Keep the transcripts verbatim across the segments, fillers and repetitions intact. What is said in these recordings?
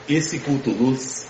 esse culto luz,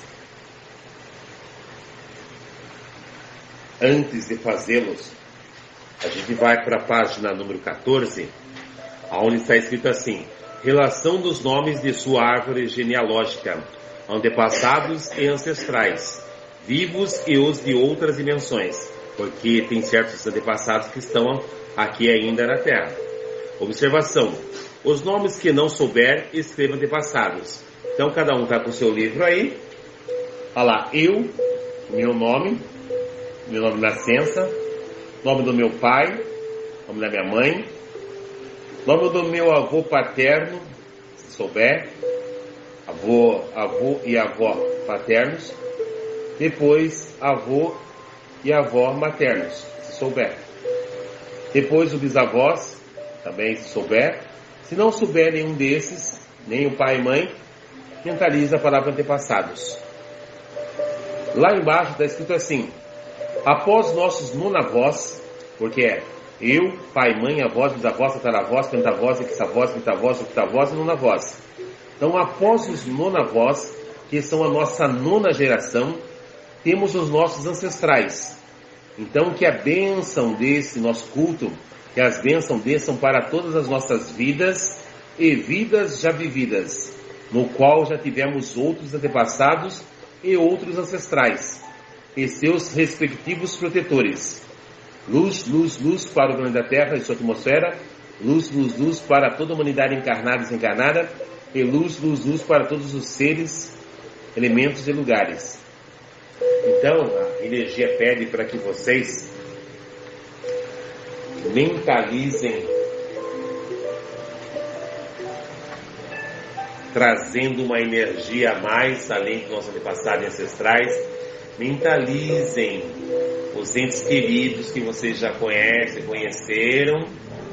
antes de fazê-los, a gente vai para a página número quatorze, onde está escrito assim: relação dos nomes de sua árvore genealógica, antepassados e ancestrais, vivos e os de outras dimensões, porque tem certos antepassados que estão aqui ainda na Terra. Observação: os nomes que não souber, escreva antepassados. Então cada um está com o seu livro aí. Olha lá, eu, meu nome, meu nome de nascença, nome do meu pai, nome da minha mãe, nome do meu avô paterno, se souber, avô, avô e avó paternos, depois avô e avó maternos, se souber. Depois os bisavós, também se souber. Se não souber nenhum desses, nem o pai e mãe, mentaliza a palavra antepassados. Lá embaixo está escrito assim: após nossos nonavós, porque é eu, pai, mãe, avós, bisavós, tataravós, pentavós, hexavós, bitavós, octavós e nonavós. Então, após os nonavós, que são a nossa nona geração, temos os nossos ancestrais. Então, que a bênção desse nosso culto, que as bênçãos desçam para todas as nossas vidas e vidas já vividas, no qual já tivemos outros antepassados e outros ancestrais, e seus respectivos protetores. Luz, luz, luz para o planeta Terra e sua atmosfera, luz, luz, luz para toda a humanidade encarnada e desencarnada, e luz, luz, luz para todos os seres, elementos e lugares. Então, a energia pede para que vocês mentalizem, trazendo uma energia a mais, além dos nossos antepassados e ancestrais. Mentalizem os entes queridos que vocês já conhecem, conheceram,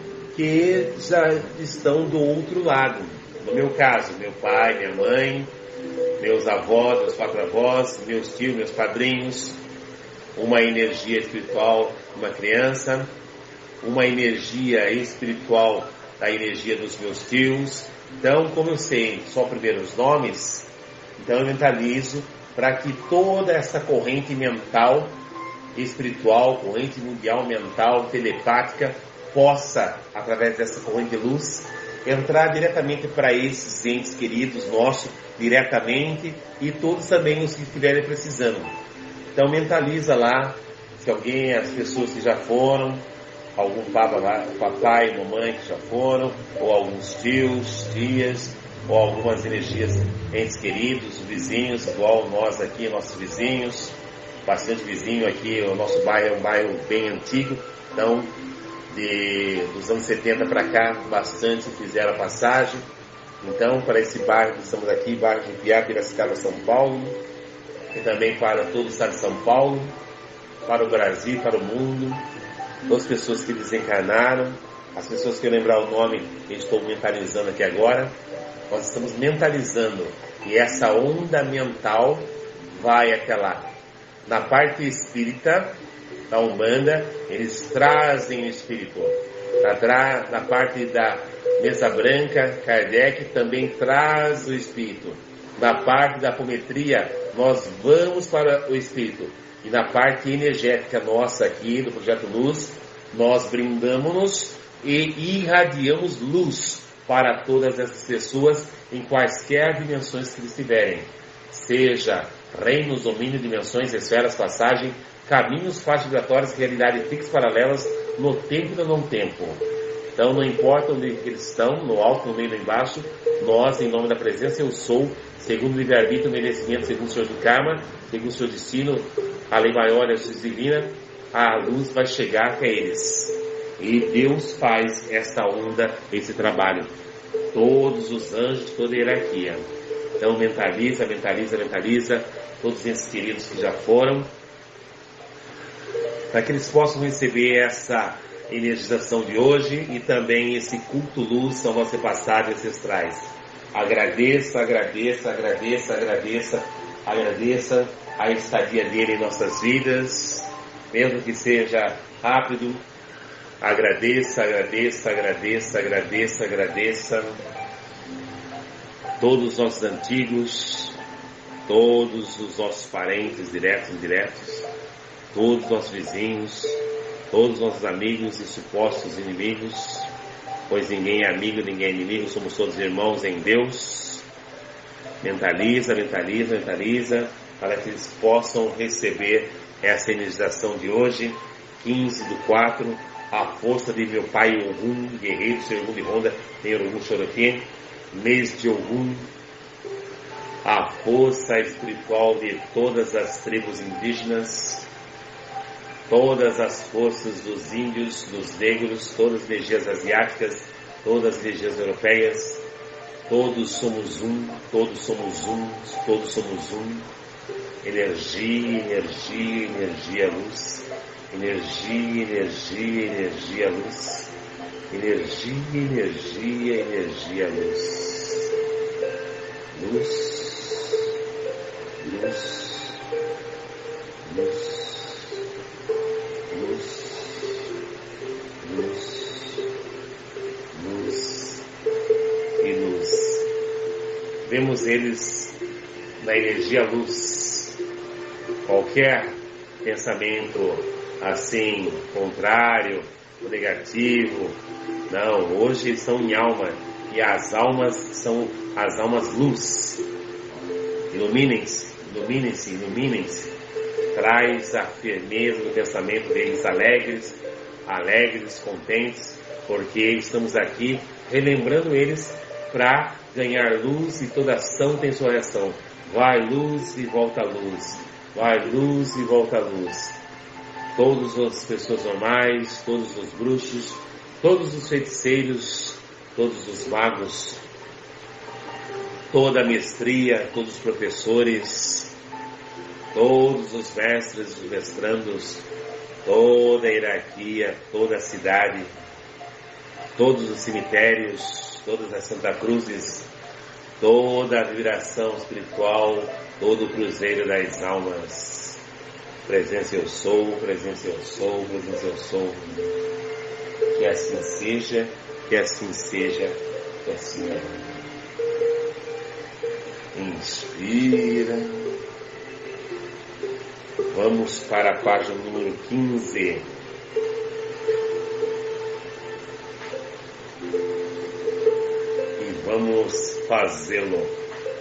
que já estão do outro lado. No meu caso, meu pai, minha mãe, meus avós, meus quatro-avós, meus tios, meus padrinhos, uma energia espiritual de uma criança, uma energia espiritual da energia dos meus tios. Então, como eu sei só primeiro os nomes, então eu mentalizo para que toda essa corrente mental, espiritual, corrente mundial mental, telepática, possa, através dessa corrente de luz, entrar diretamente para esses entes queridos nossos, diretamente, e todos também os que estiverem precisando. Então mentaliza lá, se alguém, as pessoas que já foram, algum papai, papai, mamãe que já foram, ou alguns tios, tias, ou algumas energias, entes queridos, vizinhos, igual nós aqui, nossos vizinhos, bastante vizinho aqui. O nosso bairro é um bairro bem antigo, então de, dos anos setenta para cá, bastante fizeram a passagem. Então, para esse bairro que estamos aqui, bairro de Piá, Piracicaba, São Paulo, e também para todo o estado de São Paulo, para o Brasil, para o mundo, todas as pessoas que desencarnaram, as pessoas que eu lembrar o nome, eu estou mentalizando aqui agora. Nós estamos mentalizando, e essa onda mental vai até lá. Na parte espírita da Umbanda, eles trazem o espírito. Na, na parte da mesa branca, Kardec também traz o espírito. Na parte da apometria, nós vamos para o espírito. E na parte energética nossa aqui, do Projeto Luz, nós brindamos-nos e irradiamos luz para todas essas pessoas, em quaisquer dimensões que eles tiverem. Seja reinos, domínio, dimensões, esferas, passagem, caminhos, faixas vibratórias, realidade fixas, paralelas, no tempo e no não tempo. Então não importa onde eles estão, no alto, no meio, no embaixo, nós, em nome da presença eu sou, segundo o livre-arbítrio, o merecimento, segundo o Senhor do Karma, segundo o seu destino, a lei maior e a justiça divina, a luz vai chegar até eles. E Deus faz esta onda, esse trabalho. Todos os anjos, toda a hierarquia. Então mentaliza, mentaliza, mentaliza todos esses queridos que já foram, para que eles possam receber essa energização de hoje e também esse culto luz ao nosso passado e ancestrais. Agradeça, agradeça, agradeça, agradeça, agradeça a estadia dele em nossas vidas, mesmo que seja rápido. Agradeça, agradeça, agradeça, agradeça, agradeça todos os nossos antigos, todos os nossos parentes, diretos e indiretos, todos os nossos vizinhos, todos os nossos amigos e supostos inimigos, pois ninguém é amigo, ninguém é inimigo, somos todos irmãos em Deus. Mentaliza, mentaliza, mentaliza, para que eles possam receber essa energização de hoje, quinze do quatro, a força de meu pai Ogum, guerreiro, seu Ogum de Ronda, tem Ogum Choroquê, mês de Ogum, a força espiritual de todas as tribos indígenas, todas as forças dos índios, dos negros, todas as energias asiáticas, todas as energias europeias, todos somos um, todos somos um, todos somos um, energia, energia, energia, luz, energia, energia, energia, luz, energia, energia, energia, luz, luz, luz, luz, luz, luz, luz e luz. Vemos eles na energia luz. Qualquer pensamento assim, contrário, negativo, não, hoje eles são em alma, e as almas são as almas luz. Iluminem-se, iluminem-se, iluminem-se. Traz a firmeza do pensamento deles alegres, alegres, contentes, porque estamos aqui relembrando eles para ganhar luz, e toda ação tem sua reação. Vai luz e volta luz, vai luz e volta luz. Todas as pessoas normais, todos os bruxos, todos os feiticeiros, todos os magos, toda a mestria, todos os professores, todos os mestres, os mestrandos, toda a hierarquia, toda a cidade, todos os cemitérios, todas as Santa Cruzes, toda a vibração espiritual, todo o cruzeiro das almas. Presença eu sou, presença eu sou, presença eu sou. Que assim seja, que assim seja, que assim é. Inspira. Vamos para a página número quinze. E vamos fazê-lo.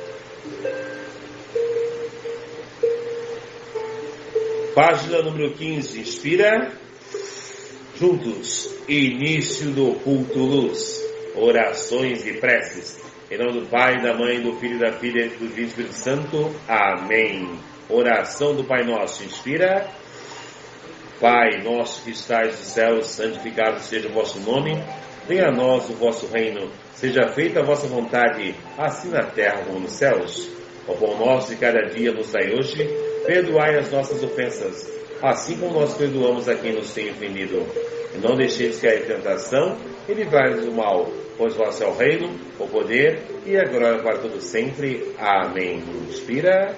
Página número quinze. Inspira. Juntos. Início do culto luz. Orações e preces. Em nome do Pai, da Mãe, do Filho e da Filha e do Espírito Santo. Amém. Oração do Pai Nosso. Inspira. Pai nosso que estais nos céus, santificado seja o vosso nome. Venha a nós o vosso reino. Seja feita a vossa vontade, assim na terra como nos céus. O pão nosso de cada dia nos dai hoje. Perdoai as nossas ofensas, assim como nós perdoamos a quem nos tem ofendido. E não deixeis cair em tentação, e livrai-nos do mal, pois vosso é o reino, o poder e a glória para todos sempre. Amém. Inspira.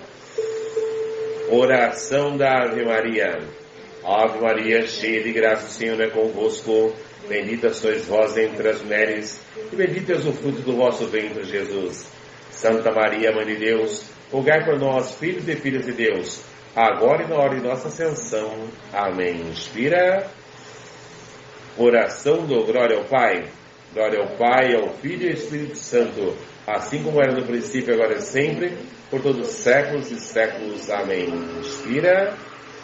Oração da Ave Maria. Ave Maria, cheia de graça, o Senhor é convosco. Bendita sois vós entre as mulheres, e bendito é o fruto do vosso ventre, Jesus. Santa Maria, Mãe de Deus, rogai por nós, filhos e filhas de Deus, agora e na hora de nossa ascensão. Amém. Inspira. Oração do Glória ao Pai. Glória ao Pai, ao Filho e ao Espírito Santo, assim como era no princípio, agora e sempre, por todos os séculos e séculos. Amém. Inspira.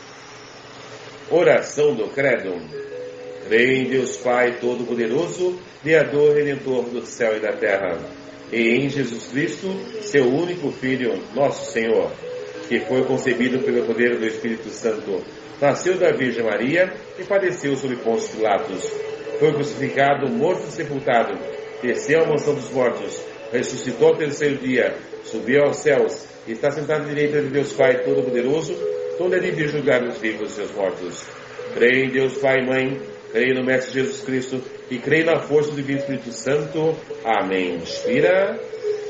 Oração do Credo. Creio em Deus Pai Todo-Poderoso, Criador e Redentor do céu e da terra, e em Jesus Cristo, seu único Filho, nosso Senhor, que foi concebido pelo poder do Espírito Santo, nasceu da Virgem Maria e padeceu sob Pôncio Pilatos, foi crucificado, morto e sepultado, desceu à mansão dos mortos, ressuscitou ao terceiro dia, subiu aos céus, e está sentado à direita de Deus Pai Todo-Poderoso, onde ele vir julgar os vivos e os mortos. Creio em Deus Pai e Mãe, creio no Mestre Jesus Cristo, e creio na força do Divino Espírito Santo. Amém. Inspira.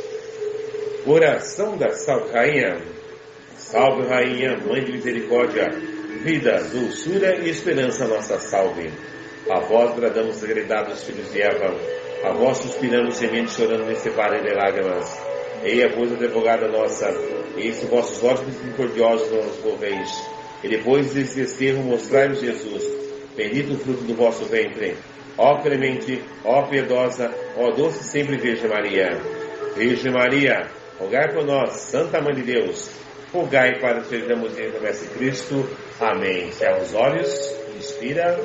Oração da Salve Rainha. Salve Rainha, Mãe de Misericórdia, vida, dulçura e esperança, nossa salve. A vós bradamos segredados filhos de Eva, a vós suspiramos, gemendo, chorando nesse vale de lágrimas. Eia, pois, advogada nossa, e se vossos olhos misericordiosos não nos volveis, e depois desse desterro mostrai-nos Jesus, bendito o fruto do vosso ventre. Ó clemente, ó piedosa, ó doce sempre Virgem Maria. Virgem Maria, rogai por nós, Santa Mãe de Deus, rogai para que sejamos dignos da promessa de Cristo. Amém. Cerra os olhos, inspira,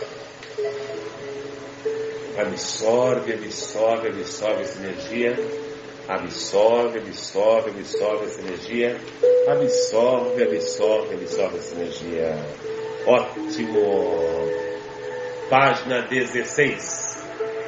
absorve, absorve, absorve essa energia, absorve, absorve, absorve essa energia, absorve, absorve, absorve essa energia. Ótimo. Página dezesseis.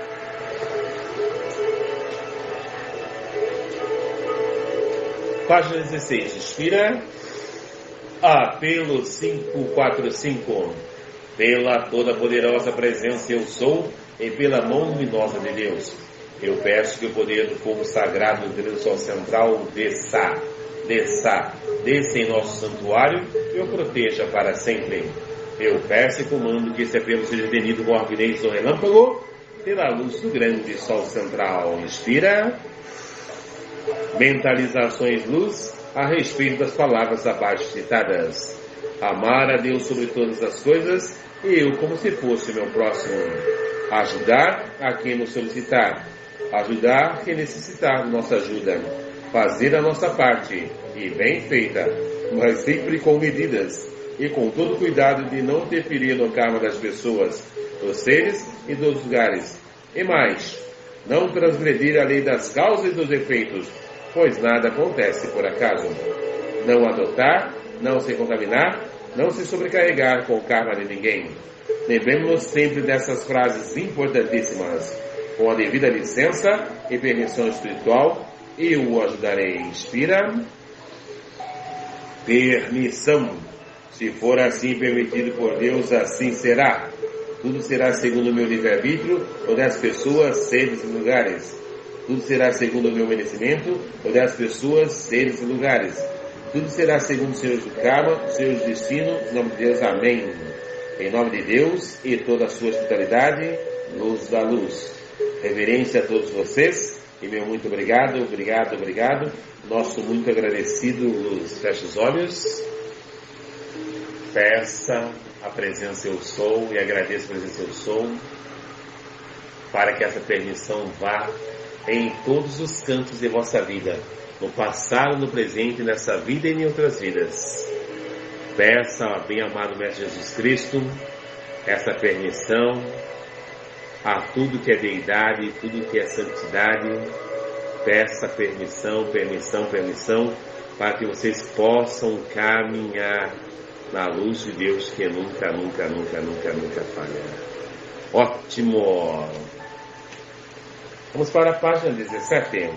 Página dezesseis. Inspira. Apelo cinco quatro cinco. Pela toda poderosa presença eu sou e pela mão luminosa de Deus, eu peço que o poder do fogo sagrado do grande sol central desça, desça, desça em nosso santuário e o proteja para sempre. Eu peço e comando que esse apelo seja atendido com a rapidez do relâmpago pela luz do grande sol central. Inspira. Mentalizações luz a respeito das palavras abaixo citadas. Amar a Deus sobre todas as coisas e eu como se fosse o meu próximo. Ajudar a quem nos solicitar. Ajudar quem necessitar de nossa ajuda. Fazer a nossa parte, e bem feita, mas sempre com medidas e com todo cuidado de não interferir no karma das pessoas, dos seres e dos lugares. E mais, não transgredir a lei das causas e dos efeitos, pois nada acontece por acaso. Não adotar, não se contaminar, não se sobrecarregar com o karma de ninguém. Lembremos-nos sempre dessas frases importantíssimas. Com a devida licença e permissão espiritual, eu o ajudarei. Inspira. Permissão. Se for assim permitido por Deus, assim será. Tudo será segundo o meu livre-arbítrio, ou das pessoas, seres e lugares. Tudo será segundo o meu merecimento, ou das pessoas, seres e lugares. Tudo será segundo os senhores do karma, os senhores do destino, em nome de Deus, amém. Em nome de Deus e toda a sua hospitalidade, luz da luz. Reverência a todos vocês, e meu muito obrigado, obrigado, obrigado. Nosso muito agradecido, luz. Feche os olhos. Peça a presença eu sou e agradeço a presença eu sou, para que essa permissão vá em todos os cantos de vossa vida, no passado, no presente, nessa vida e em outras vidas. Peça ao bem-amado Mestre Jesus Cristo essa permissão a tudo que é deidade, tudo que é santidade. Peça permissão, permissão, permissão, para que vocês possam caminhar na luz de Deus que nunca, nunca, nunca, nunca, nunca falha. Ótimo! Vamos para a página dezessete.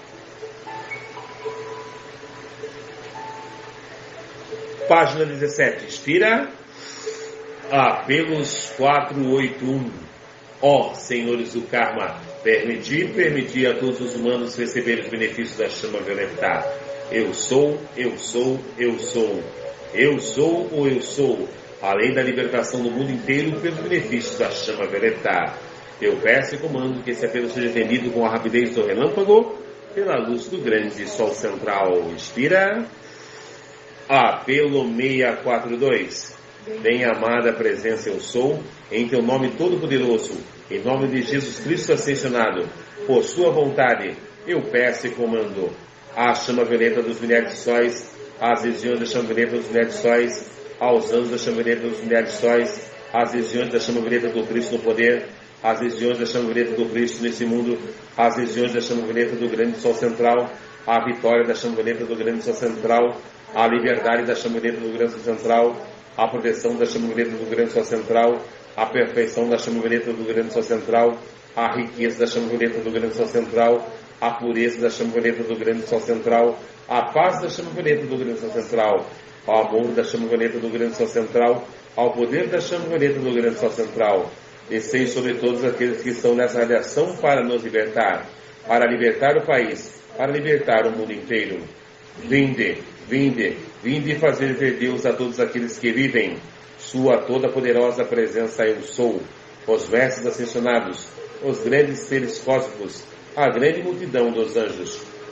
Página dezessete. Inspira. Apelos quatrocentos e oitenta e um. Ó Senhores do Karma, permitir, permitir a todos os humanos receberem os benefícios da chama violeta. Eu sou, eu sou, eu sou. Eu sou ou eu sou, além da libertação do mundo inteiro pelos benefícios da chama violeta. Eu peço e comando que esse apelo seja atendido com a rapidez do relâmpago pela luz do grande sol central. Inspira. Apelo seiscentos e quarenta e dois. Bem amada presença eu sou, em teu nome todo-poderoso, em nome de Jesus Cristo ascensionado, por sua vontade, eu peço e comando a chama violeta dos milhares de sóis, as legiões da chama violeta dos milhares de sóis, aos anjos da chama violeta dos milhares de sóis, as legiões da chama violeta do Cristo no poder, as legiões da chama violeta do Cristo nesse mundo, as legiões da chama violeta do grande sol central, a vitória da chama violeta do grande sol central, a liberdade da chama violeta do grande sol central, a proteção da chama violeta do grande sol central, a perfeição da chama violeta do grande sol central, a riqueza da chama violeta do grande sol central, a pureza da chama violeta do grande sol central, a paz da chama violeta do grande sol central, ao amor da chama violeta do grande sol central, ao poder da chama violeta do grande sol central. Descei sobre todos aqueles que estão nessa radiação para nos libertar, para libertar o país, para libertar o mundo inteiro. Vinde, vinde, vinde fazer ver Deus a todos aqueles que vivem. Sua toda poderosa presença eu sou, os mestres ascensionados, os grandes seres cósmicos, a grande multidão dos anjos,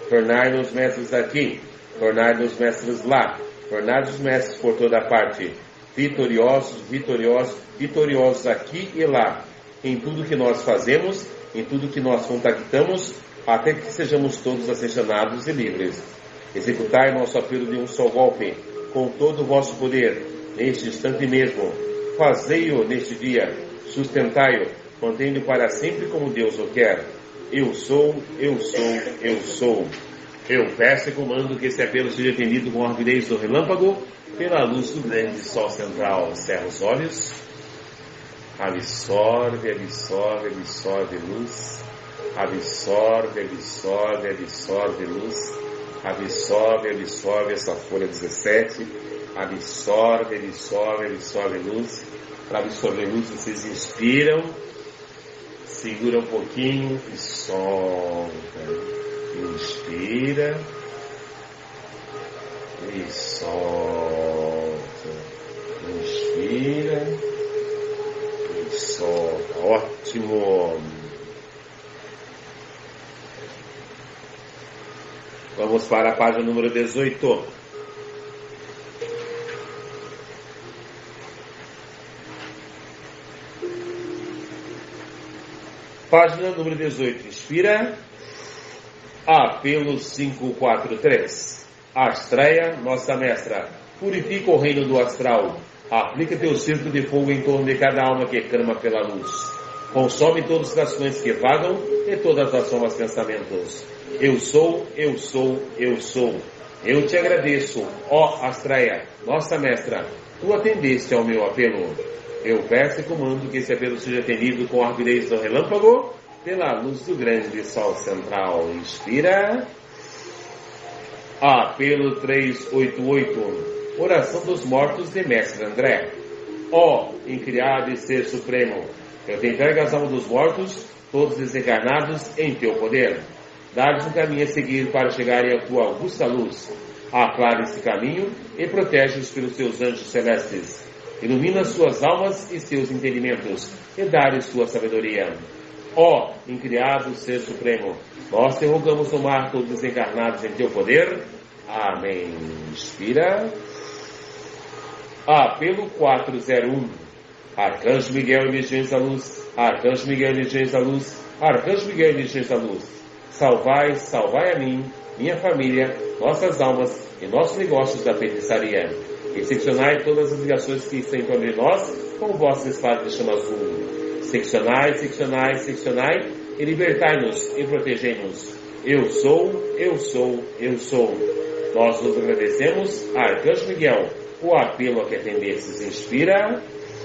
tornai-nos mestres aqui, tornai-nos mestres lá, tornai-nos mestres por toda parte, vitoriosos, vitoriosos, vitoriosos aqui e lá, em tudo que nós fazemos, em tudo que nós contactamos, até que sejamos todos ascensionados e livres. Executai nosso apelo de um só golpe, com todo o vosso poder, neste instante mesmo. Fazei-o neste dia, sustentai-o, mantendo para sempre como Deus o quer. Eu sou, eu sou, eu sou. Eu peço e comando que esse apelo seja atendido com a rapidez do relâmpago, pela luz do grande sol central. Cerra os olhos. Absorve, absorve, absorve luz. Absorve, absorve, absorve luz. Absorve, absorve essa folha dezessete. Absorve, absorve, absorve luz. Para absorver luz, vocês inspiram, segura um pouquinho e solta. Inspira e solta. Inspira e solta. Ótimo. Vamos para a página número dezoito. Página número dezoito. Inspira. Apelo cinco quatro três. Astreia, nossa mestra, purifica o reino do astral. Aplica teu círculo de fogo em torno de cada alma que clama pela luz. Consome todos os corações que vagam e todas as formas pensamentos. Eu sou, eu sou, eu sou. Eu te agradeço, ó Astreia, nossa mestra, tu atendeste ao meu apelo. Eu peço e comando que esse apelo seja atendido com a rapidez do relâmpago, pela luz do grande sol central. Inspira. Apelo trezentos e oitenta e oito. Oração dos mortos de Mestre André. Ó incriado e ser supremo, eu te entrego as almas dos mortos, todos desencarnados, em teu poder. Dá-lhes um caminho a seguir para chegarem à tua augusta luz. Aclara esse caminho e protege-os pelos teus anjos celestes. Ilumina suas almas e seus entendimentos, e dá-lhes sua sabedoria. Ó incriado ser supremo, nós te rogamos tomar todos os desencarnados em teu poder. Amém. Inspira. Apelo quatrocentos e um. Arcanjo Miguel, emergência da luz. Arcanjo Miguel, emergência da luz. Arcanjo Miguel, emergência da luz. Salvai, salvai a mim, minha família, nossas almas e nossos negócios da feitiçaria. E seccionai todas as ligações que estão em torno de nós com o vosso espada de chama azul. Seccionai, seccionai, seccionai e libertai-nos e protegei-nos. Eu sou, eu sou, eu sou. Nós nos agradecemos, Arcanjo Miguel, o apelo a que atendesses. Inspira.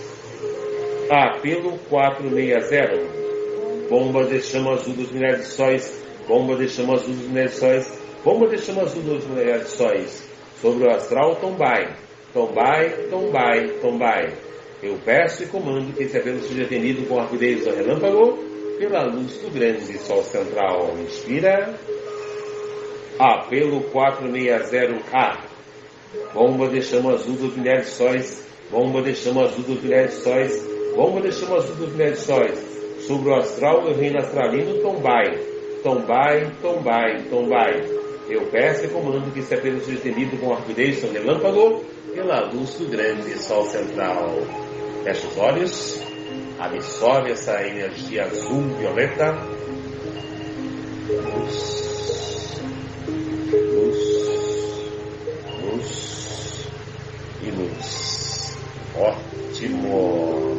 Apelo quatrocentos e sessenta. Bomba de chama azul dos milhares de sóis. Bomba de chama azul dos milhares de sóis. Bomba de chama azul dos milhares de sóis. Sobre o astral, tombai. Tombai, tombai, tombai. Eu peço e comando que esse apelo seja atendido com a rapidez do relâmpago, pela luz do grande sol central. Inspira. Apelo quatrocentos e sessenta A. Bomba de chama azul dos milhares de sóis. Bomba de chama azul dos milhares de sóis. Bomba de chama azul dos milhares de sóis. Sobre o astral, o reino astralino, tombai. Tombai, tombai, tombai. Eu peço e comando que esse apelo seja atendido com a rapidez do relâmpago, pela luz do grande sol central. Fecha os olhos, absorve essa energia azul violeta. Luz, luz, luz e luz. Ótimo.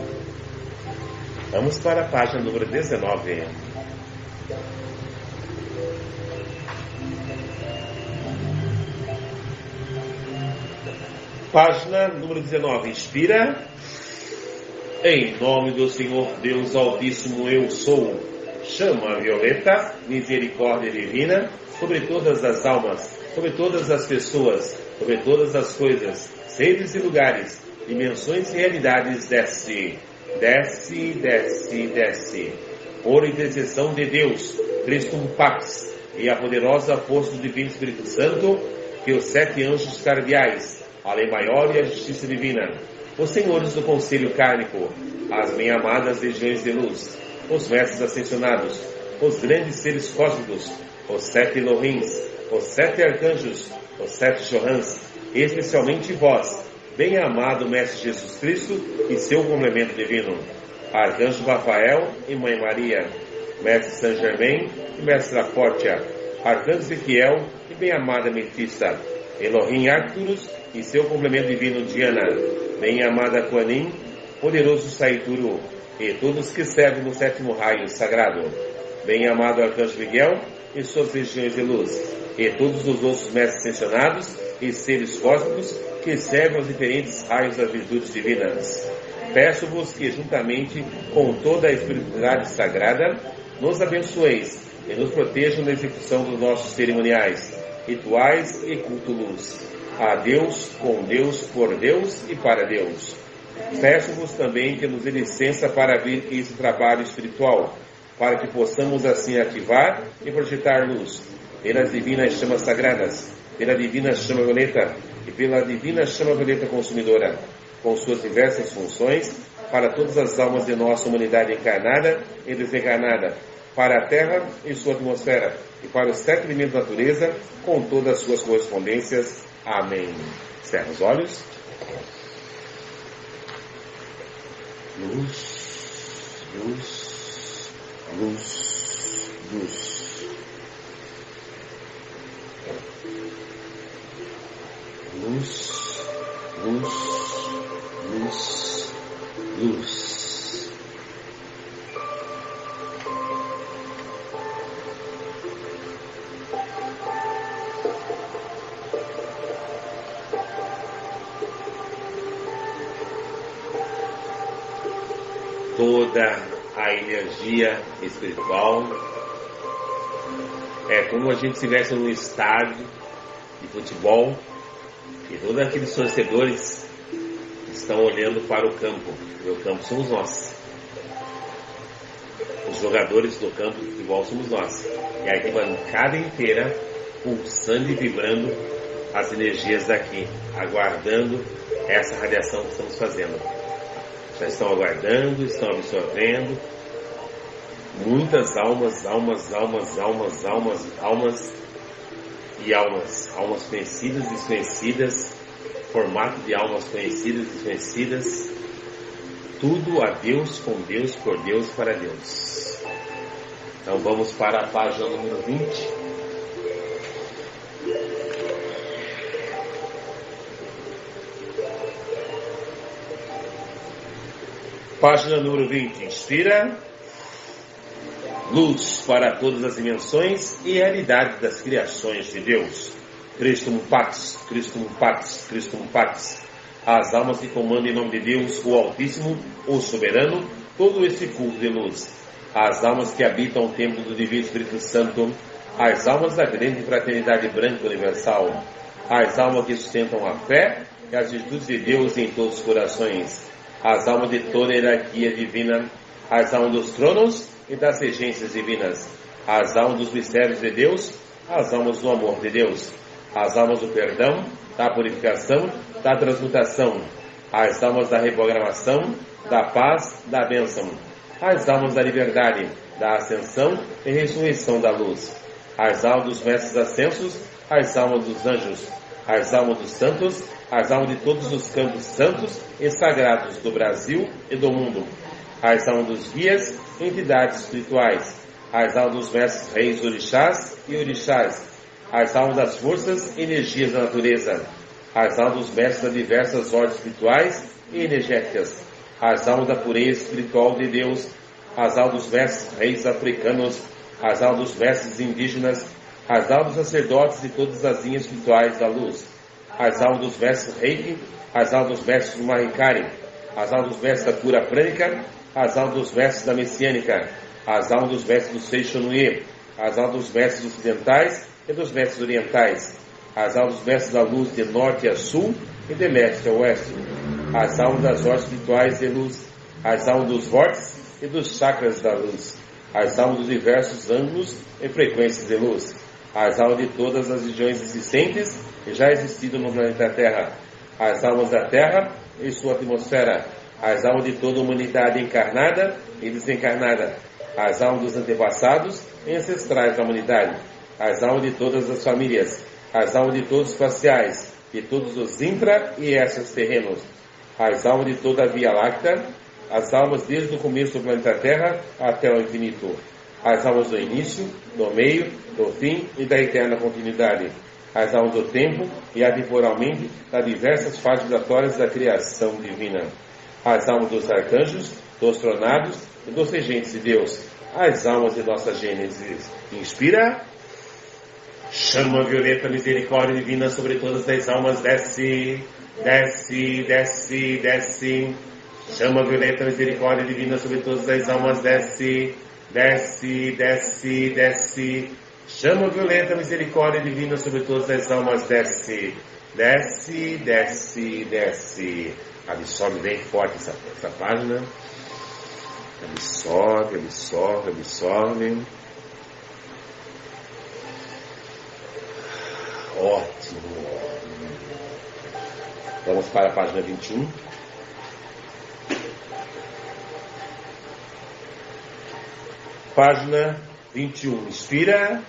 Vamos para a página número dezenove. Página número dezenove. Inspira. Em nome do Senhor Deus Altíssimo, eu sou. Chama violeta, misericórdia divina, sobre todas as almas, sobre todas as pessoas, sobre todas as coisas, seres e lugares, dimensões e realidades. Desce, desce, desce, desce. Por intercessão de Deus, Tristum Pax, e a poderosa força do Divino Espírito Santo, que os sete anjos cardeais, a lei maior e a justiça divina, os senhores do conselho kármico, as bem-amadas legiões de luz, os mestres ascensionados, os grandes seres cósmicos, os sete Elohims, os sete arcanjos, os sete Johans, especialmente vós, bem-amado Mestre Jesus Cristo e seu complemento divino, Arcanjo Rafael e Mãe Maria, Mestre Saint Germain e Mestre Apótia, Arcanjo Ezequiel e bem-amada Metista, Elohim Arcturus e seu complemento divino Diana, bem-amada Kuan-Yin, poderoso Saituru, e todos que servem no sétimo raio sagrado, bem-amado Arcanjo Miguel e suas legiões de luz, e todos os outros mestres mencionados e seres cósmicos que servem aos diferentes raios das virtudes divinas. Peço-vos que, juntamente com toda a espiritualidade sagrada, nos abençoeis e nos protejam na execução dos nossos cerimoniais, rituais e culto-luz. A Deus, com Deus, por Deus e para Deus. Peço-vos também que nos dê licença para abrir esse trabalho espiritual, para que possamos assim ativar e projetar luz pelas divinas chamas sagradas, pela divina chama violeta e pela divina chama violeta consumidora, com suas diversas funções, para todas as almas de nossa humanidade encarnada e desencarnada, para a Terra e sua atmosfera, e para os sete elementos da natureza, com todas as suas correspondências. Amém. Cerra os olhos. Luz, luz, luz, luz. Luz, luz, luz, luz. Toda a energia espiritual é como a gente estivesse num estádio de futebol e todos aqueles torcedores estão olhando para o campo, e o campo somos nós. Os jogadores do campo de futebol somos nós. E a arquibancada inteira pulsando e vibrando as energias daqui, aguardando essa radiação que estamos fazendo. Já estão aguardando, estão absorvendo. Muitas almas, almas, almas, almas, almas, almas e almas. Almas conhecidas e desconhecidas, formato de almas conhecidas e desconhecidas. Tudo a Deus, com Deus, por Deus, para Deus. Então vamos para a página número vinte. Página número vinte. Inspira. Luz para todas as dimensões e realidades das criações de Deus. Christum Pax, Christum Pax, Christum Pax. As almas que comandam em nome de Deus, o Altíssimo, o Soberano, todo esse culto de luz. As almas que habitam o templo do Divino Espírito Santo. As almas da grande fraternidade branca universal. As almas que sustentam a fé e as virtudes de Deus em todos os corações. As almas de toda a hierarquia divina. As almas dos tronos e das regências divinas. As almas dos mistérios de Deus. As almas do amor de Deus. As almas do perdão, da purificação, da transmutação. As almas da reprogramação, da paz, da bênção. As almas da liberdade, da ascensão e ressurreição da luz. As almas dos mestres ascensos, as almas dos anjos. As almas dos santos, as almas de todos os campos santos e sagrados do Brasil e do mundo. As almas dos guias, entidades espirituais. As almas dos mestres reis orixás e orixás. As almas das forças e energias da natureza. As almas dos mestres das diversas ordens espirituais e energéticas. As almas da pureza espiritual de Deus. As almas dos mestres reis africanos. As almas dos mestres indígenas. As almas dos sacerdotes de todas as linhas espirituais da luz. As almas dos mestres reiki. As almas dos mestres do Mahikari. As almas dos mestres da cura prânica. As almas dos mestres da messiânica. As almas dos mestres do Seixonuye. As almas dos mestres ocidentais e dos mestres orientais. As almas dos mestres da luz de norte a sul e de leste a oeste. As almas das ordens espirituais de luz. As almas dos vórtices e dos chakras da luz. As almas dos diversos ângulos e frequências de luz. As almas de todas as regiões existentes e já existidas no planeta Terra. As almas da Terra e sua atmosfera. As almas de toda a humanidade encarnada e desencarnada. As almas dos antepassados e ancestrais da humanidade. as almas de todas as famílias, as almas de todos os faciais, de todos os intra e extras terrenos, as almas de toda a Via Láctea, as almas desde o começo do planeta Terra até o infinito, as almas do início, do meio, do fim e da eterna continuidade, as almas do tempo e atemporalmente das diversas fases vibratórias da criação divina, as almas dos arcanjos, dos tronados e dos regentes de Deus, as almas de nossa Gênesis. Inspira. Chama violeta, misericórdia divina sobre todas as almas. Desce, desce, desce, desce. Chama violeta, misericórdia divina sobre todas as almas. Desce, desce, desce, desce. Chama violeta, misericórdia divina sobre todas as almas. Desce, desce, desce, desce. Absorve bem forte essa, essa página. Absorve, absorve, absorve. Ótimo. Vamos para a página vinte e um. Página vinte e um. Inspira.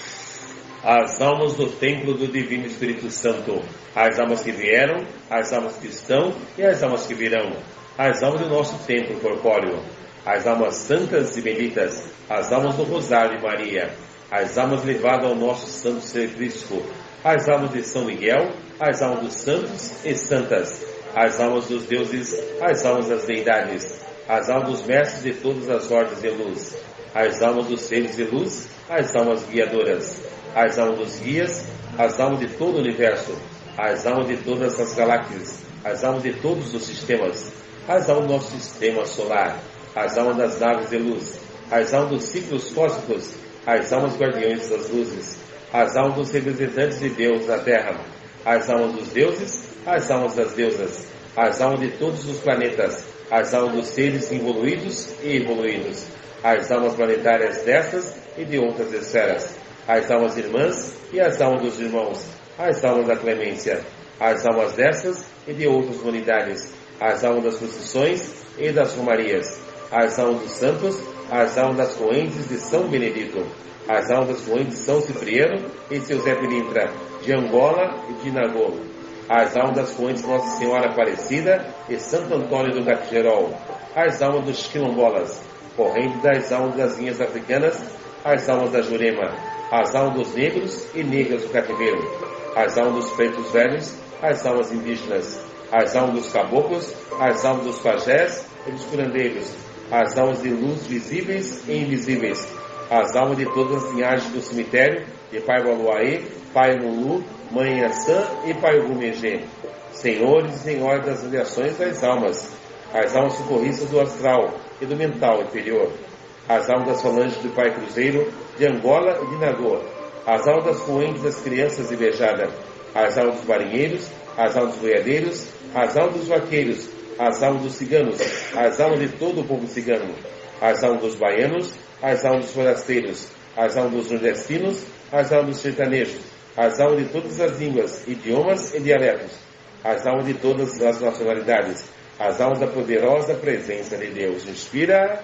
As almas do templo do Divino Espírito Santo. As almas que vieram, as almas que estão e as almas que virão. As almas do nosso templo corpóreo. As almas santas e benditas. As almas do Rosário de Maria. As almas levadas ao nosso Santo Ser Cristo. As almas de São Miguel, as almas dos santos e santas, as almas dos deuses, as almas das deidades, as almas dos mestres de todas as ordens de luz, as almas dos seres de luz, as almas guiadoras, as almas dos guias, as almas de todo o universo, as almas de todas as galáxias, as almas de todos os sistemas, as almas do nosso sistema solar, as almas das naves de luz, as almas dos ciclos cósmicos, as almas guardiões das luzes, as almas dos representantes de Deus na Terra, as almas dos deuses, as almas das deusas, as almas de todos os planetas, as almas dos seres involuídos e evoluídos, as almas planetárias destas e de outras esferas, as almas irmãs e as almas dos irmãos, as almas da clemência, as almas destas e de outras unidades, as almas das procissões e das romarias, as almas dos santos, as almas das correntes de São Benedito, as almas das correntes de São Cipriano e seu Zé Pilintra, de Angola e de Nagô, as almas das correntes de Nossa Senhora Aparecida e Santo Antônio do Catirol, as almas dos quilombolas, corrente das almas das linhas africanas, as almas da Jurema, as almas dos negros e negras do cativeiro, as almas dos pretos velhos, as almas indígenas, as almas dos caboclos, as almas dos pajés e dos curandeiros, as almas de luz visíveis e invisíveis, as almas de todas as linhagens do cemitério, de Pai Baluaê, Pai Lulu, Mãe Assã e Pai Ogumegê, senhores e senhoras das radiações das almas, as almas socorristas do astral e do mental inferior, as almas das falanges do Pai Cruzeiro, de Angola e de Nagô, as almas das correntes das crianças de Bejada, as almas dos marinheiros, as almas dos boiadeiros, as almas dos vaqueiros, as almas dos ciganos, as almas de todo o povo cigano, as almas dos baianos, as almas dos forasteiros, as almas dos nordestinos, as almas dos sertanejos, as almas de todas as línguas, idiomas e dialetos, as almas de todas as nacionalidades, as almas da poderosa presença de Deus. Inspira.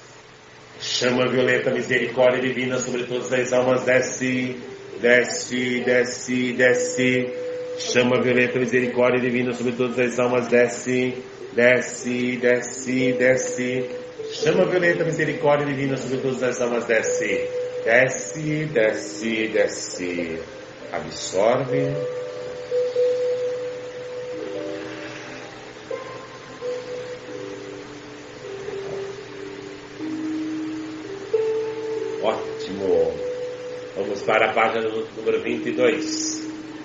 Chama violeta, misericórdia divina sobre todas as almas. Desce, desce, desce, desce. Chama violeta, misericórdia divina sobre todas as almas. Desce, desce, desce, desce. Chama violeta, misericórdia divina sobre todas as almas. Desce, desce, desce, desce. Absorve. Ótimo. Vamos para a página número vinte e dois.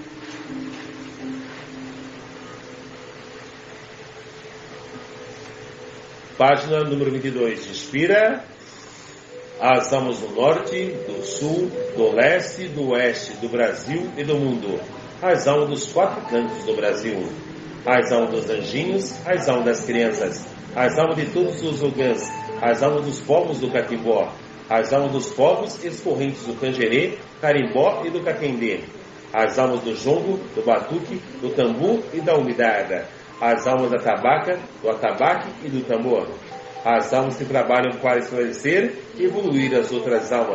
Página número vinte e dois. Inspira. As almas do norte, do sul, do leste, do oeste, do Brasil e do mundo. As almas dos quatro cantos do Brasil. As almas dos anjinhos, as almas das crianças. As almas de todos os ogãs. As almas dos povos do Catimbó. As almas dos povos excorrentes do Cangerê, Carimbó e do Caquendê. As almas do jongo, do batuque, do tambu e da umidada. As almas da tabaca, do atabaque e do tambor. As almas que trabalham para esclarecer e evoluir as outras almas.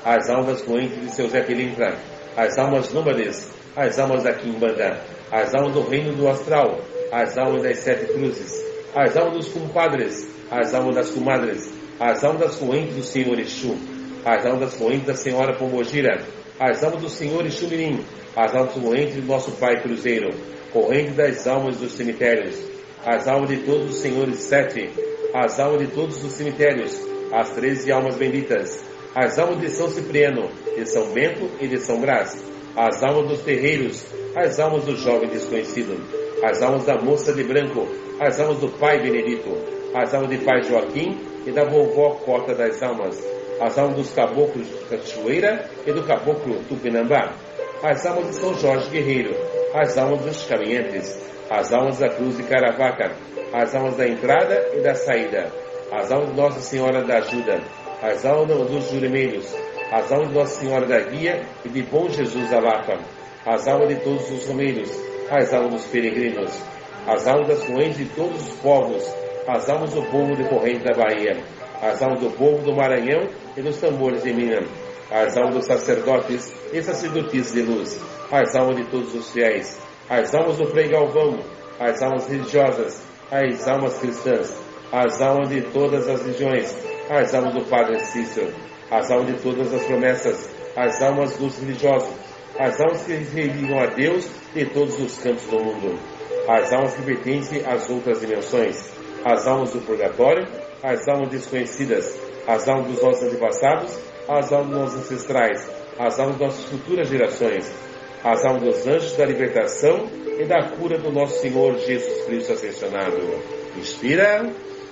as almas correntes de seu Zé Pilintra, as almas nômades, as almas da Quimbanda, as almas do reino do astral, as almas das sete cruzes, as almas dos compadres, as almas das comadres, as almas das correntes do Senhor Exu, as almas das correntes da Senhora Pombogira, as almas do Senhor Exu Mirim, as almas correntes do nosso Pai Cruzeiro, corrente das almas dos cemitérios, as almas de todos os senhores sete, as almas de todos os cemitérios, as treze almas benditas, as almas de São Cipriano, de São Bento e de São Brás, as almas dos terreiros, as almas do jovem desconhecido, as almas da moça de branco, as almas do pai Benedito, as almas de pai Joaquim e da vovó Cota das Almas, as almas dos caboclos de Cachoeira e do caboclo Tupinambá, as almas de São Jorge Guerreiro, as almas dos caminhantes, as almas da cruz de Caravaca, as almas da entrada e da saída, as almas de Nossa Senhora da Ajuda, as almas dos juremelhos, as almas de Nossa Senhora da Guia e de Bom Jesus da Lapa, as almas de todos os romeiros, as almas dos peregrinos, as almas das correntes de todos os povos, as almas do povo decorrente da Bahia, as almas do povo do Maranhão e dos tambores de Minas, as almas dos sacerdotes e sacerdotisas de luz, as almas de todos os fiéis, as almas do Frei Galvão, as almas religiosas, as almas cristãs, as almas de todas as religiões, as almas do Padre Cícero, as almas de todas as promessas, as almas dos religiosos, as almas que ligam a Deus de todos os cantos do mundo, as almas que pertencem às outras dimensões, as almas do purgatório, as almas desconhecidas, as almas dos nossos antepassados, as almas dos nossos ancestrais, as almas das nossas futuras gerações, as almas dos anjos da libertação e da cura do nosso Senhor Jesus Cristo ascensionado. Inspira.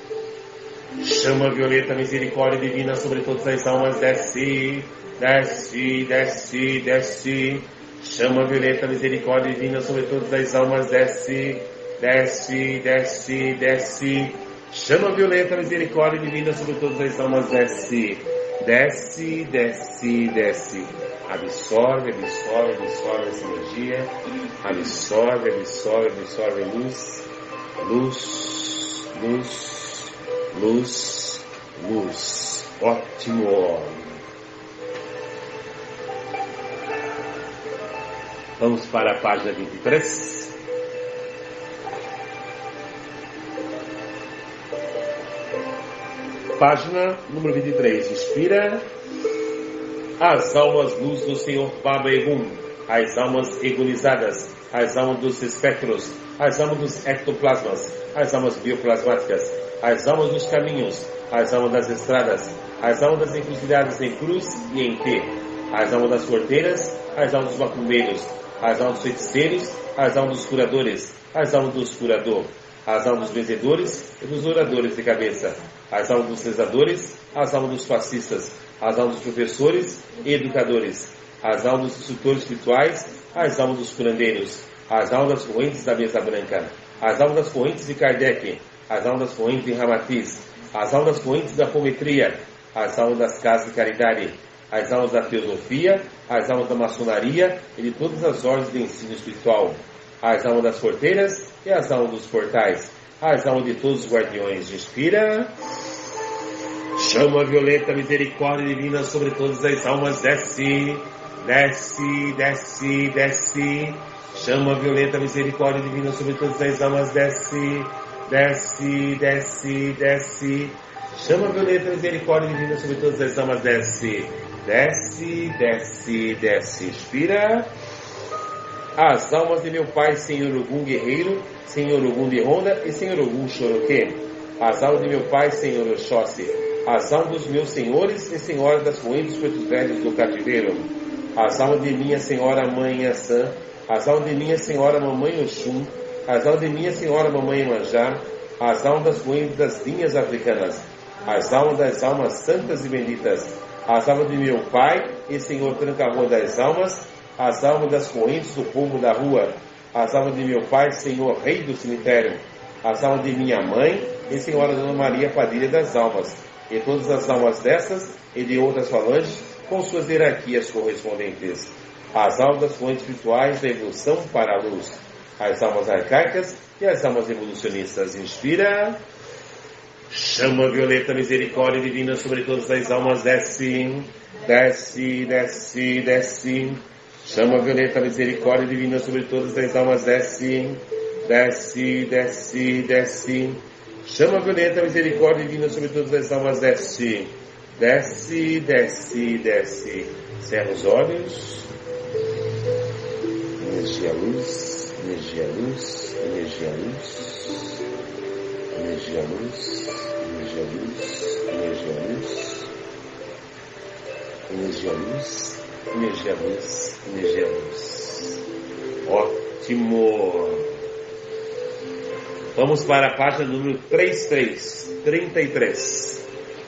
Chama violeta, misericórdia divina sobre todas as almas, desce, desce, desce, desce. Chama violeta, misericórdia divina sobre todas as almas, desce, desce, desce, desce. Chama violeta, misericórdia divina sobre todas as almas, desce, desce, desce, desce. Absorve, absorve, absorve essa energia. Absorve, absorve, absorve luz, luz, luz, luz, luz. Ótimo. Vamos para a página vinte e três. Página número vinte e três. Inspira. As almas luz do Senhor Baba Egum, as almas egonizadas, as almas dos espectros, as almas dos ectoplasmas, as almas bioplasmáticas, as almas dos caminhos, as almas das estradas, as almas das encruzilhadas em cruz e em T, as almas das porteiras, as almas dos macumbeiros, as almas dos feiticeiros, as almas dos curadores, as almas dos curador, as almas dos benzedores e dos oradores de cabeça, as almas dos rezadores, as almas dos fascistas, as almas dos professores e educadores, as almas dos instrutores espirituais, as almas dos curandeiros, as almas das correntes da mesa branca, as almas das correntes de Kardec, as almas das correntes de Ramatiz, as almas das correntes da apometria, as almas das casas de caridade, as almas da teosofia, as almas da maçonaria e de todas as ordens de ensino espiritual, as almas das porteiras e as almas dos portais, as almas de todos os guardiões. Inspira. Chama violeta, misericórdia divina sobre todas as almas, desce, desce, desce, desce. Chama violeta, misericórdia divina sobre todas as almas, desce, desce, desce, desce. Chama violeta, misericórdia divina sobre todas as almas, desce, desce, desce, desce. Inspira. As almas de meu pai, Senhor Ogum Guerreiro, Senhor Ogum de Ronda e Senhor Ogum Choroquê. As almas de meu pai, Senhor Oxóssi. As almas dos meus senhores e senhoras das correntes dos pretos velhos do cativeiro. As almas de minha senhora Mãe Assã. As almas de minha senhora Mamãe Oxum. As almas de minha senhora Mamãe Manjá. As almas das correntes das linhas africanas. As almas das almas santas e benditas. As almas de meu pai e Senhor Tranca-Rua das almas. As almas das correntes do povo da rua. As almas de meu pai, Senhor Rei do cemitério. As almas de minha mãe e Senhora Dona Maria Padilha das almas. E todas as almas dessas e de outras falanges com suas hierarquias correspondentes. As almas das correntes espirituais da evolução para a luz. As almas arcaicas e as almas evolucionistas. Inspira. Chama violeta, misericórdia divina sobre todas as almas, desce, desce, desce, desce. Chama violeta, misericórdia divina sobre todas as almas, desce, desce, desce, desce. Chama violeta, misericórdia divina sobre todas as almas, desce, desce, desce, desce. Cerra os olhos. Energia luz, energia luz, energia luz, energia luz, energia luz, energia luz, energia luz, energia luz, energia luz. Ótimo! Vamos para a página número trinta e três, trinta e três.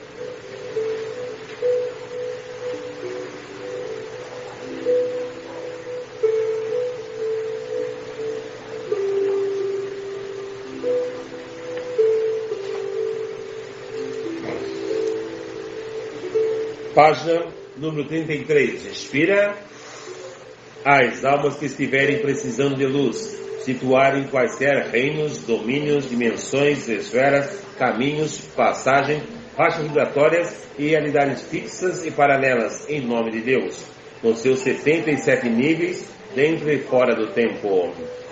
Página número trinta e três. Inspira. As almas que estiverem precisando de luz, situarem quaisquer reinos, domínios, dimensões, esferas, caminhos, passagem, faixas vibratórias e realidades fixas e paralelas, em nome de Deus, nos seus setenta e sete níveis, dentro e fora do tempo.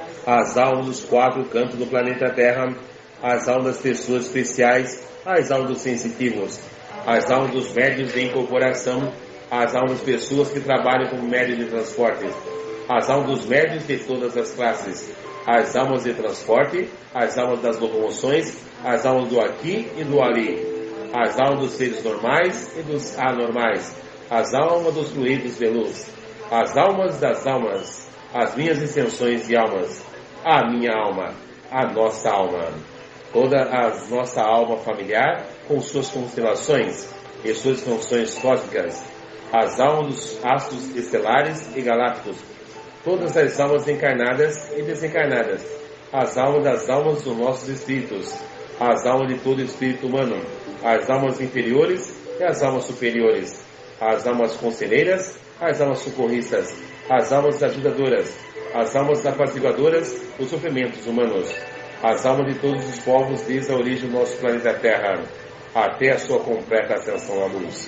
As almas dos quatro cantos do planeta Terra, as almas das pessoas especiais, as almas dos sensitivos, as almas dos médios de incorporação, as almas das pessoas que trabalham como médios de transporte, as almas dos médios de todas as classes, as almas de transporte, as almas das locomoções, as almas do aqui e do ali, as almas dos seres normais e dos anormais, as almas dos fluidos de luz, as almas das almas, as minhas extensões de almas, a minha alma, a nossa alma, toda a nossa alma familiar com suas constelações e suas funções cósmicas, as almas dos astros estelares e galácticos, todas as almas encarnadas e desencarnadas, as almas das almas dos nossos espíritos, as almas de todo espírito humano, as almas inferiores e as almas superiores, as almas conselheiras, as almas socorristas, as almas ajudadoras, as almas apaziguadoras dos sofrimentos humanos, as almas de todos os povos desde a origem do nosso planeta Terra, até a sua completa ascensão à luz.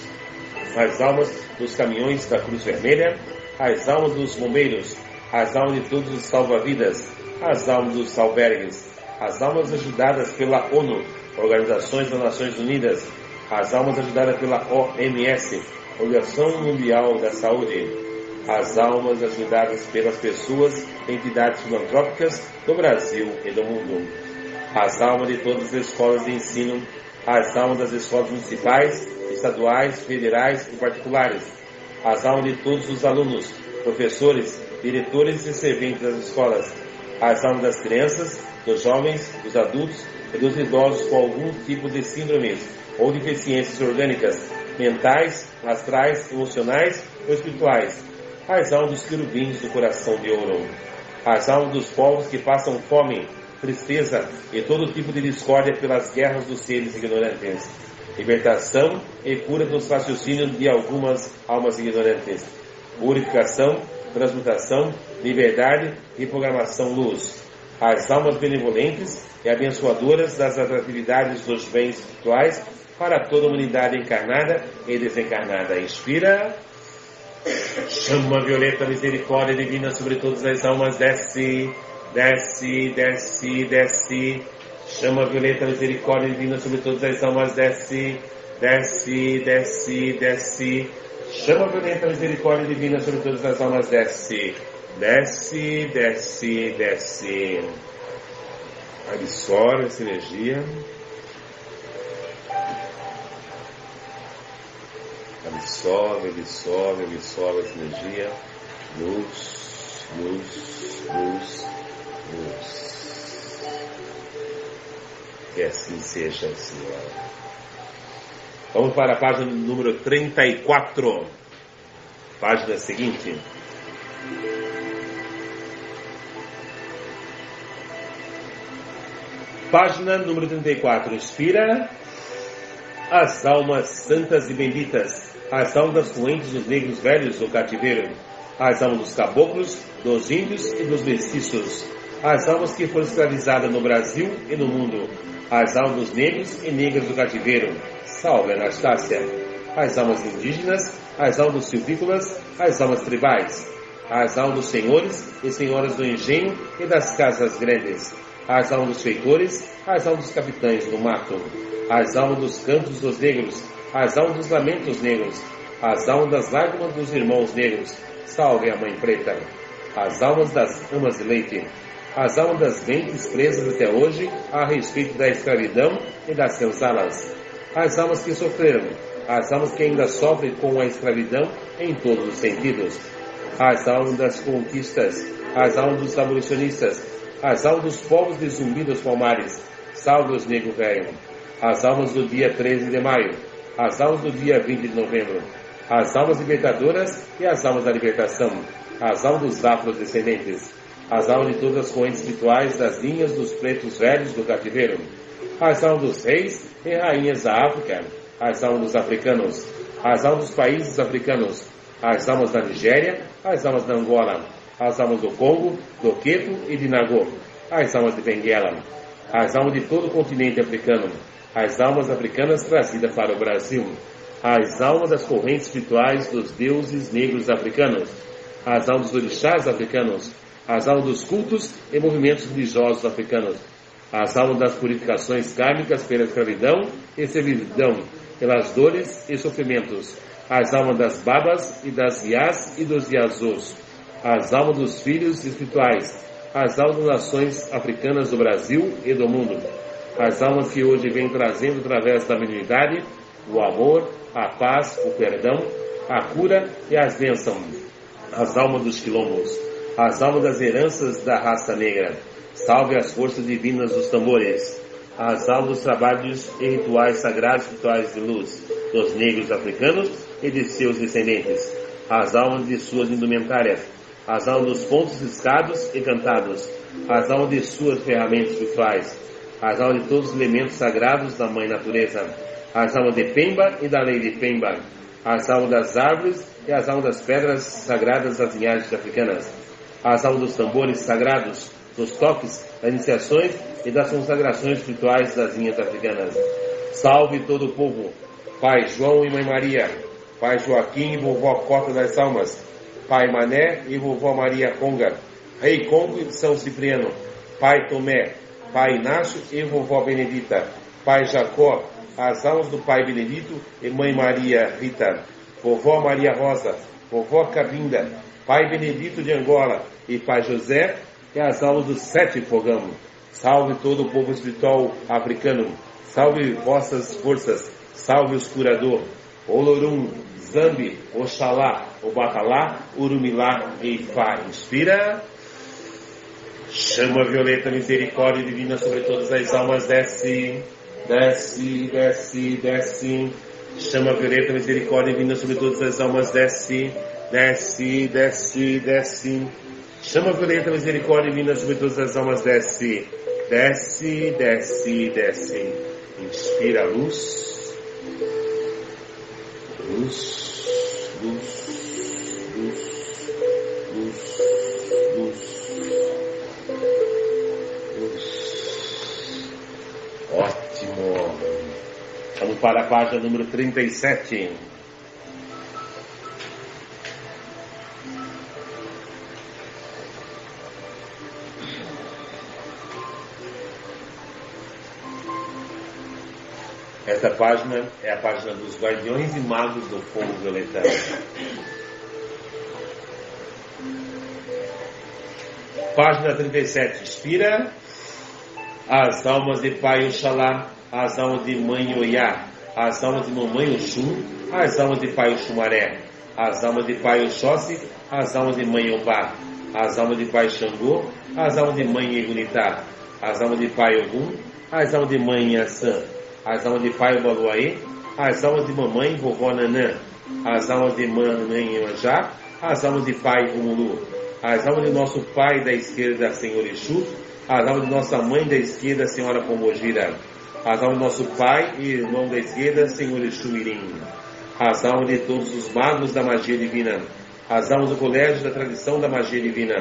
As almas dos caminhões da Cruz Vermelha, as almas dos bombeiros, as almas de todos os salva-vidas, as almas dos albergues, as almas ajudadas pela ONU, Organizações das Nações Unidas, as almas ajudadas pela O M S, Organização Mundial da Saúde, as almas ajudadas pelas pessoas e entidades filantrópicas do Brasil e do mundo, as almas de todas as escolas de ensino, as almas das escolas municipais, estaduais, federais e particulares, as almas de todos os alunos, professores, diretores e serventes das escolas, as almas das crianças, dos jovens, dos adultos e dos idosos com algum tipo de síndromes ou deficiências orgânicas, mentais, astrais, emocionais ou espirituais, as almas dos querubins do coração de ouro, as almas dos povos que passam fome, tristeza e todo tipo de discórdia pelas guerras dos seres ignorantes, libertação e cura dos raciocínios de algumas almas ignorantes, purificação, transmutação, liberdade e programação luz, as almas benevolentes e abençoadoras das atratividades dos bens espirituais para toda a humanidade encarnada e desencarnada. Inspira. Chama violeta, misericórdia divina sobre todas as almas, desce, desce, desce, desce. Chama violeta, misericórdia divina sobre todas as almas, desce, desce, desce, desce. Chama violeta, misericórdia divina sobre todas as almas, desce, desce, desce, desce. Absorve essa energia. Absorve, absorve, absorve essa energia. Luz, luz, luz, luz. Que assim seja, Senhor. Vamos para a página número trinta e quatro. Página seguinte. Página número trinta e quatro. Inspira. As almas santas e benditas, as almas fluentes dos negros velhos do cativeiro, as almas dos caboclos, dos índios e dos mestiços, as almas que foram escravizadas no Brasil e no mundo, as almas dos negros e negras do cativeiro, salve Anastácia, as almas indígenas, as almas dos silvícolas, as almas tribais, as almas dos senhores e senhoras do engenho e das casas grandes, as almas dos feitores, as almas dos capitães do mato, as almas dos cantos dos negros, as almas dos lamentos negros, as almas das lágrimas dos irmãos negros, salve a Mãe Preta, as almas das amas de leite, as almas das mentes presas até hoje a respeito da escravidão e das senzalas, as almas que sofreram, as almas que ainda sofrem com a escravidão em todos os sentidos, as almas das conquistas, as almas dos abolicionistas, as almas dos povos de Zumbi dos Palmares, salve os negros velho, as almas do dia treze de maio, as almas do dia vinte de novembro, as almas libertadoras e as almas da libertação, as almas dos afrodescendentes, as almas de todas as correntes espirituais das linhas dos pretos velhos do cativeiro, as almas dos reis e rainhas da África, as almas dos africanos, as almas dos países africanos, as almas da Nigéria, as almas da Angola, as almas do Congo, do Queto e de Nagô, as almas de Benguela, as almas de todo o continente africano, as almas africanas trazidas para o Brasil, as almas das correntes espirituais dos deuses negros africanos, as almas dos orixás africanos, as almas dos cultos e movimentos religiosos africanos, as almas das purificações kármicas pela escravidão e servidão, pelas dores e sofrimentos, as almas das babas e das iás e dos iazôs, as almas dos filhos espirituais, as almas das nações africanas do Brasil e do mundo, as almas que hoje vêm trazendo através da mediunidade o amor, a paz, o perdão, a cura e as bênçãos, as almas dos quilombos, as almas das heranças da raça negra, salve as forças divinas dos tambores, as almas dos trabalhos e rituais sagrados rituais de luz, dos negros africanos e de seus descendentes, as almas de suas indumentárias, as almas dos pontos riscados e cantados, as almas de suas ferramentas rituais, as almas de todos os elementos sagrados da Mãe Natureza, as almas de Pemba e da lei de Pemba, as almas das árvores e as almas das pedras sagradas das linhagens africanas, as almas dos tambores sagrados, dos toques, das iniciações e das consagrações espirituais das linhas africanas. Salve todo o povo, Pai João e Mãe Maria, Pai Joaquim e Vovó Cota das Almas, Pai Mané e Vovó Maria Conga, Rei Congo e São Cipriano, Pai Tomé, Pai Inácio e Vovó Benedita, Pai Jacó, as almas do Pai Benedito e Mãe Maria Rita, Vovó Maria Rosa, Vovó Cabinda, Pai Benedito de Angola e Pai José e as almas dos sete fogão. Salve todo o povo espiritual africano, salve vossas forças, salve os curador, Olorum, Zambi, Oxalá, Obatalá, Urumilá e Ifá. Inspira. Chama violeta, misericórdia divina sobre todas as almas, desce, desce, desce, desce. Chama violeta, misericórdia divina sobre todas as almas, desce, desce, desce, desce. Chama violeta, misericórdia divina sobre todas as almas, desce, desce, desce, desce. Inspira luz, luz, luz, luz, luz, luz, luz. Ótimo. Vamos para a página número trinta e sete. Esta página é a página dos Guardiões e Magos do Fogo Violeta. Página trinta e sete. Inspira. As almas de Pai Oxalá, as almas de Mãe Oiá, as almas de Mamãe Oxum, as almas de Pai Oxumaré, as almas de Pai Oxóssi, as almas de Mãe Obá, as almas de Pai Xangô, as almas de Mãe Egunitá, as almas de Pai Ogum, as almas de Mãe Iaçã, as almas de Pai Obaluaê, as almas de Mamãe Vovó Nanã, as almas de Mamãe Emanjá, as almas de Pai Umulu, as almas de nosso Pai da esquerda, Senhor Exu, as almas de nossa Mãe da esquerda, Senhora Pombogira, as almas de nosso Pai e irmão da esquerda, Senhor Exu Mirim, as almas de todos os magos da magia divina, as almas do colégio da tradição da magia divina,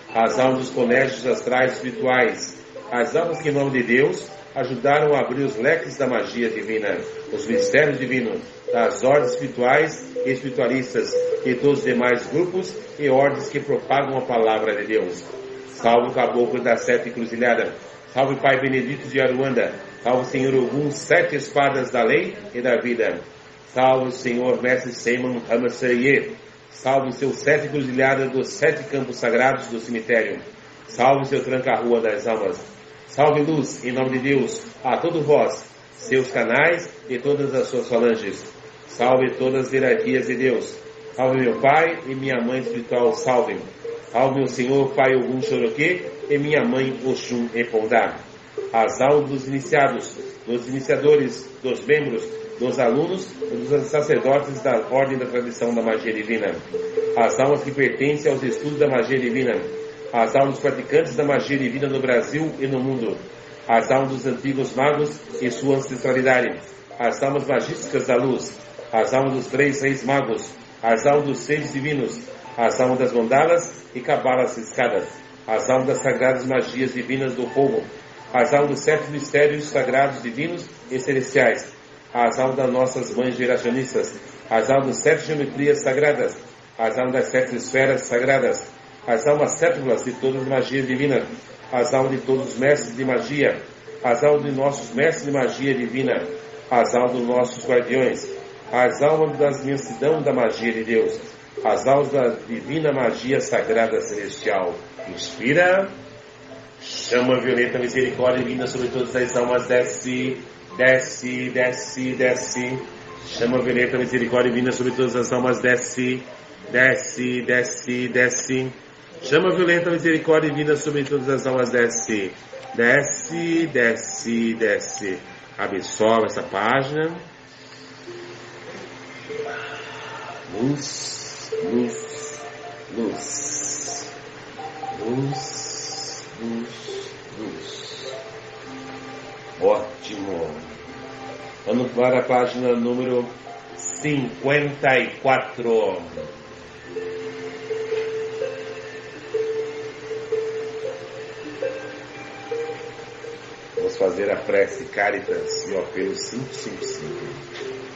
as almas dos colégios astrais espirituais, as almas que, em nome de Deus, ajudaram a abrir os leques da magia divina, os mistérios divinos, das ordens espirituais e espiritualistas, e todos os demais grupos e ordens que propagam a palavra de Deus. Salve o caboclo da sete encruzilhada, salve Pai Benedito de Aruanda, salve Senhor Ogum, sete espadas da lei e da vida, salve Senhor Mestre Seiman Hamasseye, salve seu sete encruzilhadas dos sete campos sagrados do cemitério, salve seu tranca-rua das almas, salve luz, em nome de Deus, a todo vós, seus canais e todas as suas falanges, salve todas as hierarquias de Deus, salve meu Pai e minha Mãe espiritual, salve, salve meu Senhor Pai Ogum Choroquê e minha Mãe Oxum Epondá, as almas dos iniciados, dos iniciadores, dos membros, dos alunos e dos sacerdotes da ordem da tradição da magia divina, as almas que pertencem aos estudos da magia divina, as almas dos praticantes da magia divina no Brasil e no mundo, as almas dos antigos magos e sua ancestralidade, as almas magísticas da luz, as almas dos três reis magos, as almas dos seres divinos, as almas das mandalas e cabalas riscadas, as almas das sagradas magias divinas do fogo, as almas dos sete mistérios sagrados divinos e celestiais, as almas das nossas mães geracionistas, as almas das sete geometrias sagradas, as almas das sete esferas sagradas, as almas sétulas de todas as magias divinas, as almas de todos os mestres de magia, as almas de nossos mestres de magia divina, as almas dos nossos guardiões, as almas da imensidão da magia de Deus, as almas da divina magia sagrada celestial. Inspira, chama violeta, misericórdia divina sobre todas as almas, desce, desce, desce, desce, chama violeta, misericórdia divina sobre todas as almas, desce, desce, desce, desce, chama violenta misericórdia divina sobre todas as almas, desce, desce, desce, desce. Absolve essa página. Luz, luz, luz. Luz, luz, luz. Ótimo. Vamos para a página número cinquenta e quatro. Vamos fazer a prece Caritas e o apelo cinco cinco cinco.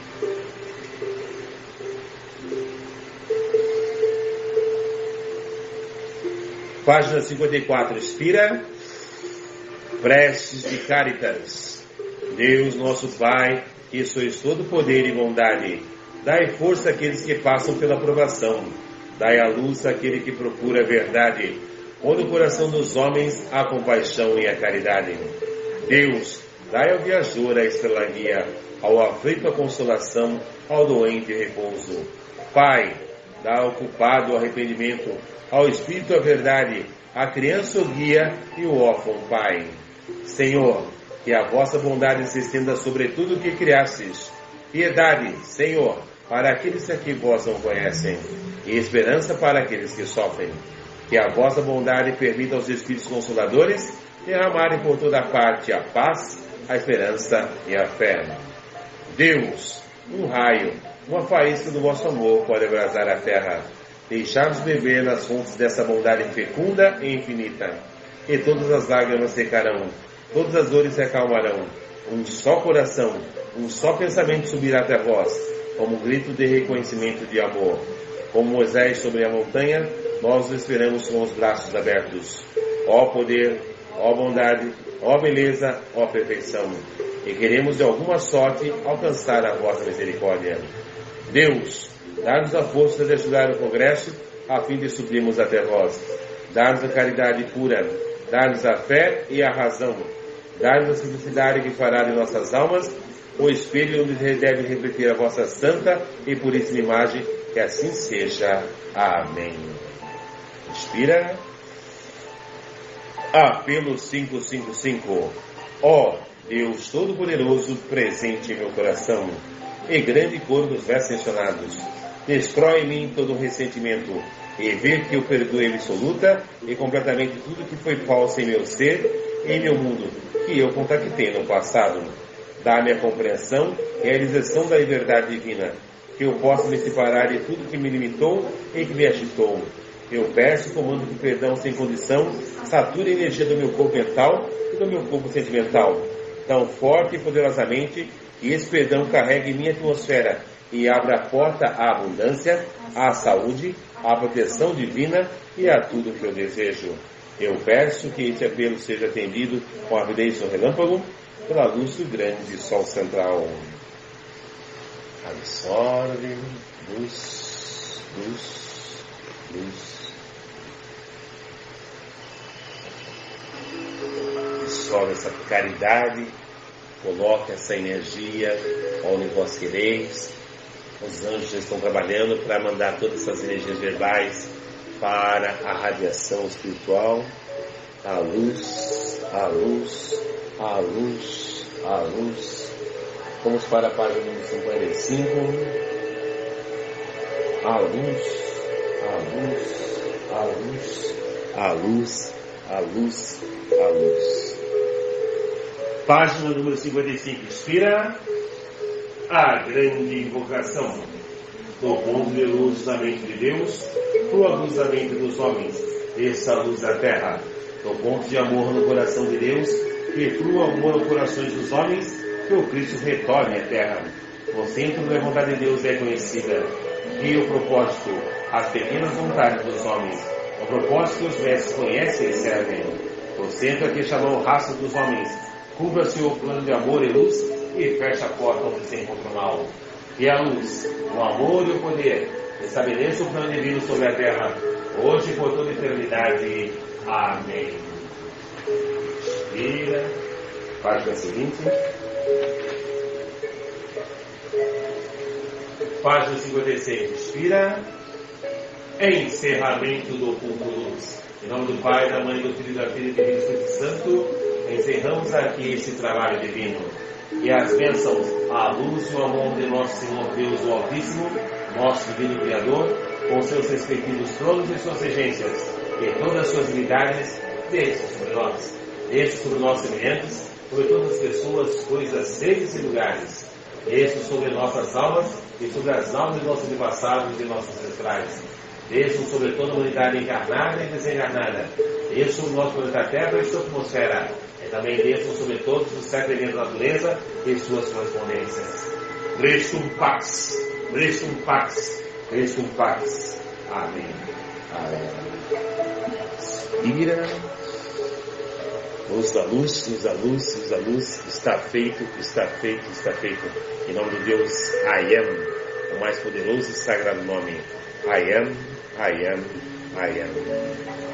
Página cinquenta e quatro. Expira. Preces de Caritas. Deus nosso Pai, que sois todo poder e bondade, dai força àqueles que passam pela provação, dai a luz àquele que procura a verdade, põe no coração dos homens a compaixão e a caridade. Deus, dai ao viajor a estrela guia, ao aflito a consolação, ao doente repouso. Pai, dá ao culpado o arrependimento, ao espírito a verdade, à criança o guia e o órfão pai. Senhor, que a vossa bondade se estenda sobre tudo o que criastes. Piedade, Senhor, para aqueles que vós não conhecem, e esperança para aqueles que sofrem. Que a vossa bondade permita aos Espíritos Consoladores derramarem por toda parte a paz, a esperança e a fé. Deus, um raio, uma faísca do vosso amor pode abrasar a terra. Deixar-nos beber nas fontes dessa bondade fecunda e infinita. E todas as lágrimas secarão, todas as dores se acalmarão. Um só coração, um só pensamento subirá até vós, como um grito de reconhecimento de amor. Como Moisés sobre a montanha, nós o esperamos com os braços abertos. Ó poder, ó bondade, ó beleza, ó perfeição. E queremos de alguma sorte alcançar a vossa misericórdia. Deus, dá-nos a força de ajudar o progresso, a fim de subirmos até vós. Dá-nos a caridade pura, dá-nos a fé e a razão. Dá-nos a simplicidade que fará de nossas almas o espelho onde deve refletir a vossa santa e puríssima imagem, que assim seja. Amém. Inspira. Apelo cinco cinco cinco. Ó Deus Todo-Poderoso, presente em meu coração, e grande cor dos versos mencionados, destrói em mim todo o ressentimento, e vê que eu perdoe absoluta e completamente tudo que foi falso em meu ser e em meu mundo, que eu contactei no passado. Dá-me a compreensão e a realização da liberdade divina, que eu possa me separar de tudo que me limitou e que me agitou, Eu peço e comando que o perdão sem condição sature a energia do meu corpo mental e do meu corpo sentimental, tão forte e poderosamente, que esse perdão carregue minha atmosfera e abra a porta à abundância, à saúde, à proteção divina e a tudo que eu desejo. Eu peço que esse apelo seja atendido com a avidez do relâmpago, pela luz do grande sol central. Absorve luz, luz, luz. Absorve essa caridade, coloca essa energia onde vós quereis. Os anjos já estão trabalhando para mandar todas essas energias verbais para a radiação espiritual, a luz, a luz, a luz, a luz. Vamos para a página número cinquenta e cinco. A luz, a luz, a luz, a luz, a luz, a luz. Página número cinquenta e cinco. Inspira a grande invocação do ponto de luz da mente de Deus, tua luz da mente dos homens, essa luz da terra, do ponto de amor no coração de Deus, que flua amor nos corações dos homens, que o Cristo retorne à terra. No centro da vontade de Deus é conhecida, e o propósito, as pequenas vontades dos homens, o propósito que os mestres conhecem e servem. No centro é que chamam o rastro dos homens, cubra-se o plano de amor e luz, e fecha a porta onde se encontra o mal. Que a luz, o amor e o poder estabeleçam o plano divino sobre a terra, hoje e por toda a eternidade. Amém. Inspira. Página seguinte. Página cinquenta e seis. Inspira. Encerramento do culto luz. Em nome do Pai, da Mãe, do Filho e da Filha e do Espírito Santo, encerramos aqui esse trabalho divino. E as bênçãos, a luz e o amor de nosso Senhor Deus, o Altíssimo, nosso Divino Criador, com seus respectivos tronos e suas regências, e todas as suas unidades, desçam sobre nós, desçam sobre nós semelhantes, sobre todas as pessoas, coisas, seres e lugares, desçam sobre nossas almas e sobre as almas de nossos antepassados e nossos ancestrais, desçam sobre toda a humanidade encarnada e desencarnada, desçam sobre o nosso planeta Terra e sua atmosfera, e também desçam sobre todos os sete elementos da natureza e suas correspondências. Restum pax, restum pax, restum pax. Amém. Amém. Inspira. Luz da luz, luz da luz, luz da luz. Está feito, está feito, está feito. Em nome de Deus, I am, o mais poderoso e sagrado nome. I am, I am, I am.